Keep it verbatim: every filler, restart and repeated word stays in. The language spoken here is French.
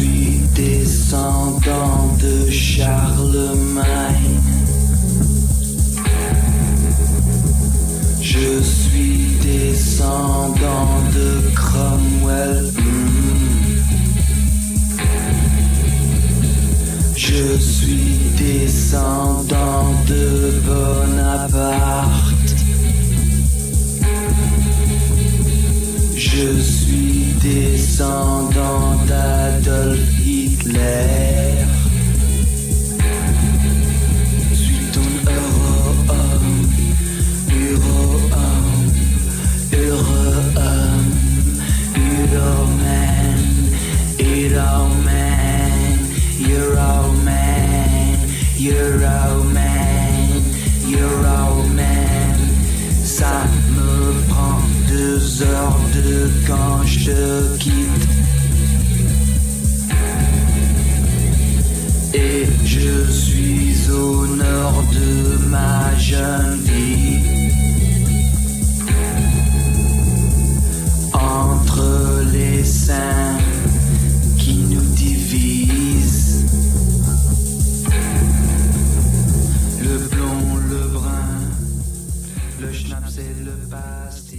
suis descendant de Charlemagne. Je suis descendant de Cromwell. Mm. Je suis descendant de Bonaparte. Je suis descendant d'Adolf Hitler. Suis ton Euro-homme, Euro-homme, Euro-homme, Euro-man, Euro-man, Euro-man, Euro-man, Euro-man. Ça me prend deux heures de quand je te quitte. Et je suis au nord de ma jeune vie. Entre les seins qui nous divisent. Le blond, le brun, le schnaps et le pastis.